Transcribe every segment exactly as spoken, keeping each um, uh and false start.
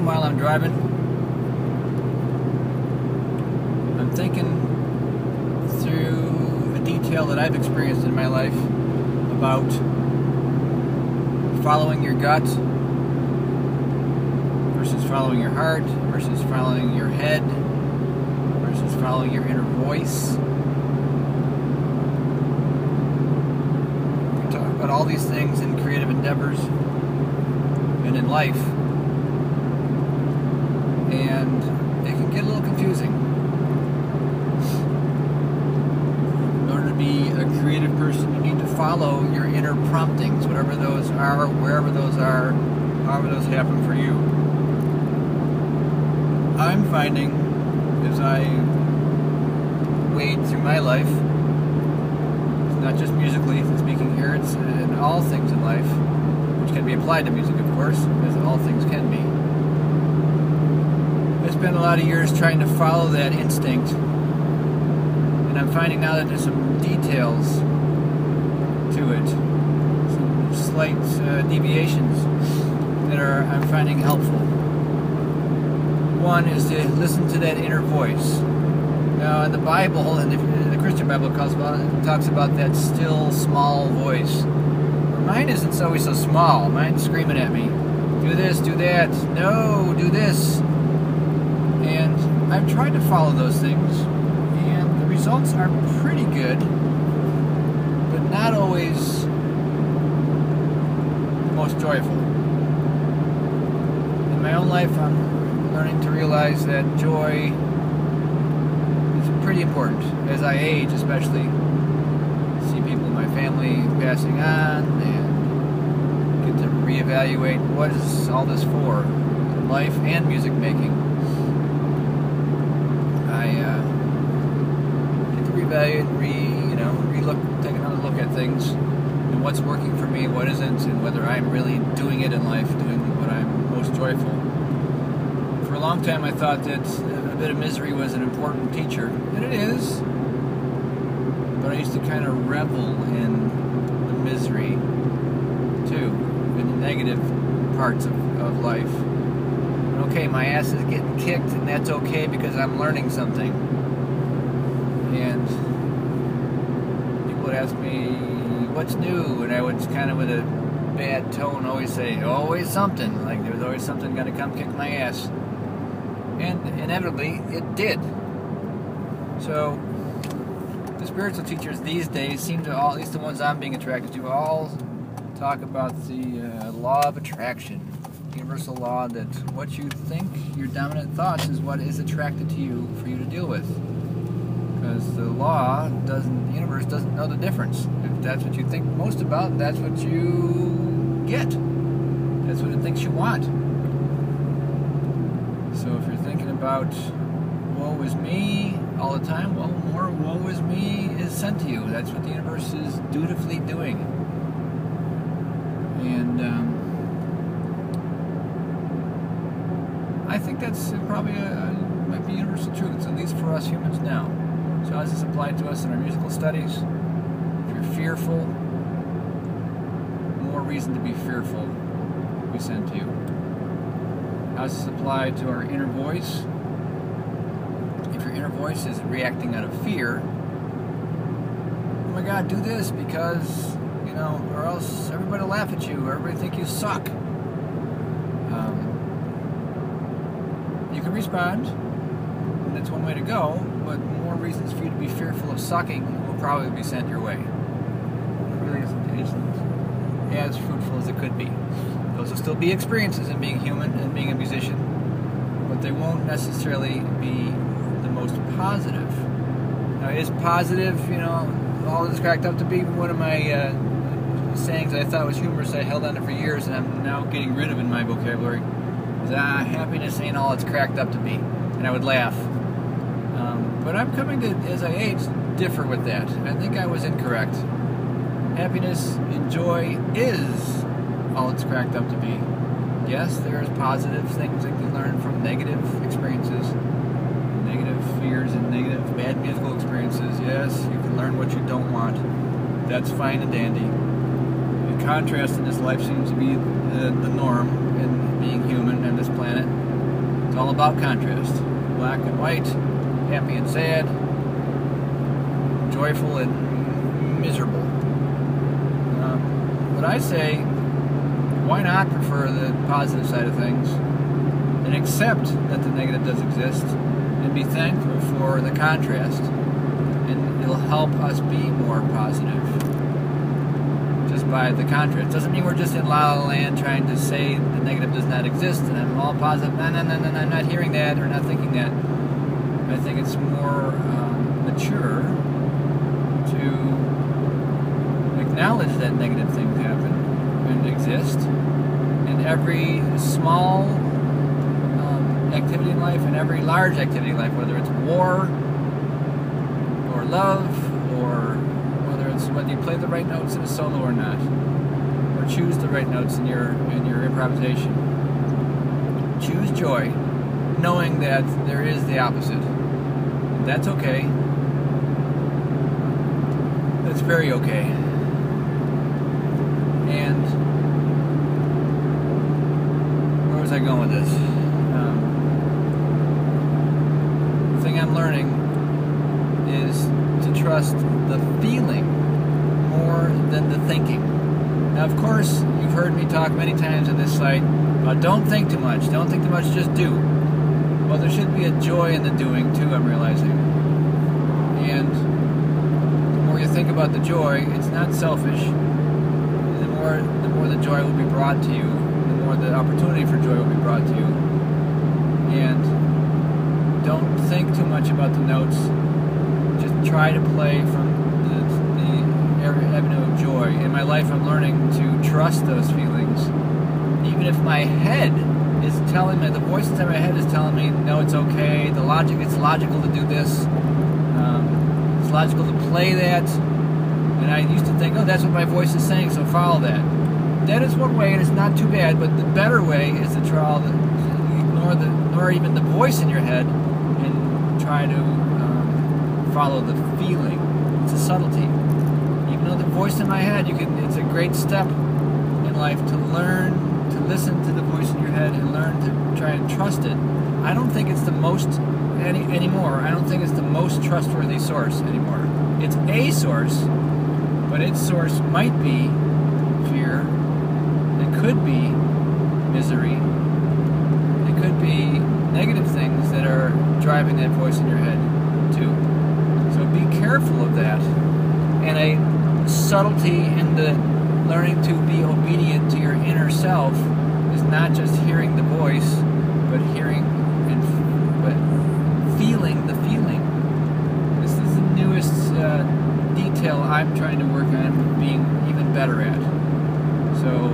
while I'm driving, I'm thinking through a detail that I've experienced in my life about following your gut versus following your heart versus following your head versus following your inner voice. We talk about all these things in creative endeavors and in life, and it can get a little confusing. In order to be a creative person, you need to follow your inner promptings, whatever those are, wherever those are, however those happen for you. I'm finding, as I wade through my life, it's not just musically speaking here, it's in all things in life, which can be applied to music, of course, as all things can be. I spent a lot of years trying to follow that instinct, and I'm finding now that there's some details to it, some slight uh, deviations that are I'm finding helpful. One is to listen to that inner voice. Now, in the Bible, and the, the Christian Bible talks about, talks about that still, small voice. Mine isn't always so small. Mine's screaming at me. Do this, do that. No, do this. And I've tried to follow those things, and the results are pretty good, but not always the most joyful. In my own life, I'm learning to realize that joy is pretty important. As I age, especially, see people in my family passing on, and get to reevaluate what is all this for in life and music making. I uh, get to reevaluate, re you know, relook, take another look at things, and what's working for me, what isn't, and whether I'm really doing it in life, doing what I'm most joyful. For a long time, I thought that a bit of misery was an important teacher, and it is. But I used to kind of revel in the misery too, in the negative parts of, of life. Okay, my ass is getting kicked, and that's okay because I'm learning something. And people would ask me, what's new? And I would kind of, with a bad tone, always say, always something. Like there was always something going to come kick my ass. And inevitably, it did. So, the spiritual teachers these days seem to all, at least the ones I'm being attracted to, all talk about the uh, law of attraction. Universal law that what you think, your dominant thoughts, is what is attracted to you for you to deal with. Because the law doesn't, the universe doesn't know the difference. If that's what you think most about, that's what you get. That's what it thinks you want. So if you're thinking about woe is me all the time, well, more woe is me is sent to you. That's what the universe is dutifully doing. And um, I think that's probably a, might be universal truth, at least for us humans now. So how does this apply to us in our musical studies? If you're fearful, more reason to be fearful will be sent to you. How does this apply to our inner voice? If your inner voice is reacting out of fear, oh my God, do this because, you know, or else everybody will laugh at you, or everybody think you suck. Um, you can respond, and that's one way to go, but more reasons for you to be fearful of sucking will probably be sent your way. It really isn't, isn't as fruitful as it could be. Those will still be experiences in being human and being a musician, but they won't necessarily be the most positive. Now, is positive, you know, all this cracked up to be? One of my uh, sayings I thought was humorous, I held on to for years, and I'm now getting rid of in my vocabulary, is ah, happiness ain't all it's cracked up to be. And I would laugh. Um, but I'm coming to, as I age, differ with that. I think I was incorrect. Happiness and joy is all it's cracked up to be. Yes, there's positive things that you learn from negative experiences, negative fears and negative bad musical experiences. Yes, you can learn what you don't want. That's fine and dandy. The contrast in this life seems to be the, the norm in being human on this planet. It's all about contrast. Black and white, happy and sad, joyful and miserable. Um, but I say, why not prefer the positive side of things and accept that the negative does exist and be thankful for the contrast, and it'll help us be more positive just by the contrast. Doesn't mean we're just in la la land trying to say the negative does not exist and I'm all positive. No, no, no, no, no, I'm not hearing that or not thinking that. I think it's more um, mature to acknowledge that negative things happen and exist, and every small um, activity in life and every large activity in life, whether it's war or love, or whether it's whether you play the right notes in a solo or not, or choose the right notes in your in your improvisation. Choose joy, knowing that there is the opposite. That's okay. That's very okay. And where was I going with this? Um, the thing I'm learning is to trust the feeling more than the thinking. Now, of course, you've heard me talk many times on this site about don't think too much, don't think too much, just do. Well, there should be a joy in the doing too, I'm realizing. And the more you think about the joy, it's not selfish. The more, the more the joy will be brought to you, the more the opportunity for joy will be brought to you. And don't think too much about the notes. Just try to play from the, the avenue of joy. In my life, I'm learning to trust those feelings, even if my head is telling me, the voice inside my head is telling me, no, it's okay, the logic, it's logical to do this, um, it's logical to play that, and I used to think, oh, that's what my voice is saying, so follow that. That is one way, and it's not too bad, but the better way is to try to ignore, the, ignore even the voice in your head and try to um, follow the feeling. It's a subtlety. Even though the voice in my head, you can, it's a great step in life to learn to listen to the voice in your head and learn to try and trust it. I don't think it's the most any anymore. I don't think it's the most trustworthy source anymore. It's a source, but its source might be fear. It could be misery. It could be negative things that are driving that voice in your head too. So be careful of that. And a subtlety in the learning to be obedient to your inner self is not just hearing the voice, but hearing and but feeling the feeling. This is the newest uh, detail I'm trying to work on being even better at. So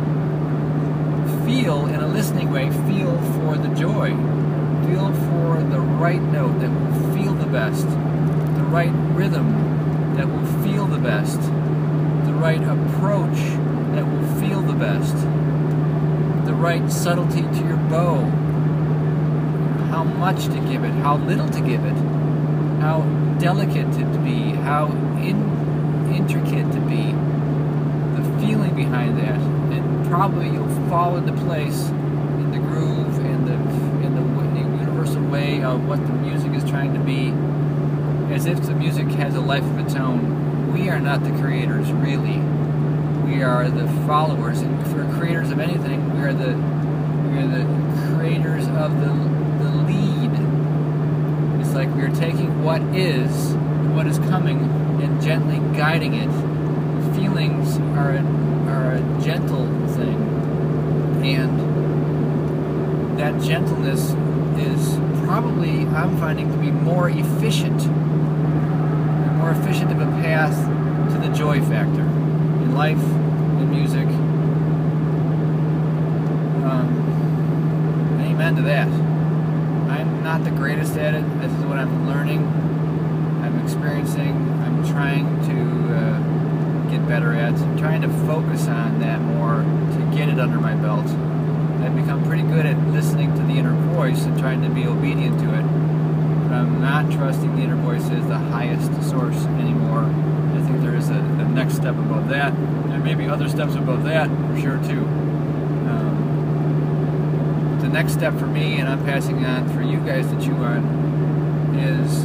feel, in a listening way, feel for the joy. Feel for the right note that will feel the best, the right rhythm that will feel the best, the right approach that will feel the best, the right subtlety to your bow, how much to give it, how little to give it, how delicate to be, how in, intricate to be, the feeling behind that, and probably you'll fall into place in the groove and the, in the, in the universal way of what the music is trying to be, as if the music has a life of its own. We are not the creators, really. We are the followers, and if we're creators of anything, we are the we are the creators of the the lead. It's like we are taking what is, what is coming, and gently guiding it. Feelings are a, are a gentle thing, and that gentleness is probably, I'm finding, to be more efficient. More efficient of a path to the joy factor in life, in music. Um, amen to that. I'm not the greatest at it. This is what I'm learning. I'm experiencing. I'm trying to uh, get better at. I'm trying to focus on that more to get it under my belt. I've become pretty good at listening to the inner voice and trying to be obedient to it. I'm not trusting the inner voice as the highest source anymore. I think there is a, a next step above that, and maybe other steps above that for sure too. Um, the next step for me, and I'm passing on for you guys to chew on, is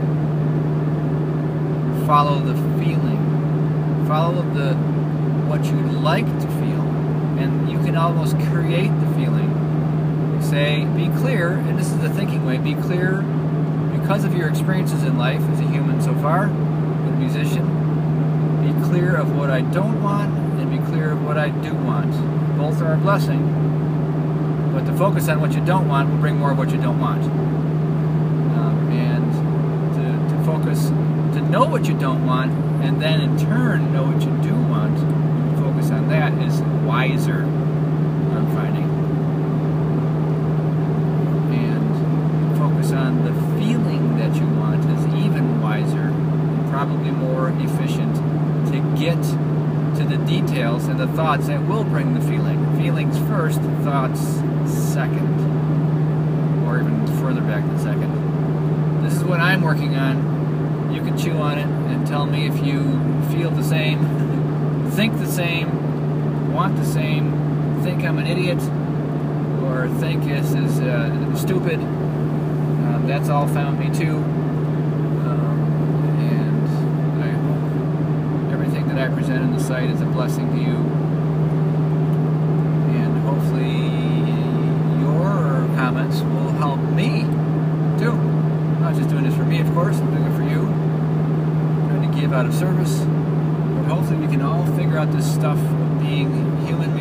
follow the feeling. Follow the what you'd like to feel. And you can almost create the feeling. Say, be clear, and this is the thinking way, be clear because of your experiences in life as a human so far, as a musician. Be clear of what I don't want and be clear of what I do want. Both are a blessing, but to focus on what you don't want will bring more of what you don't want. Um, and to, to focus, to know what you don't want, and then in turn know what you do want, and focus on that is wiser, I'm finding. And focus on the feeling that you want is even wiser, and probably more efficient to get to the details and the thoughts that will bring the feeling. Feelings first, thoughts second, or even further back than second. This is what I'm working on. You can chew on it and tell me if you feel the same, think the same, want the same, think I'm an idiot, or think this is uh, stupid. Um, that's all found me too. Um, and I hope everything that I present in the site is a blessing to you. And hopefully your comments will help me too. I'm not just doing this for me, of course, I'm doing it for you. I'm trying to give out of service. But hopefully we can all figure out this stuff of being human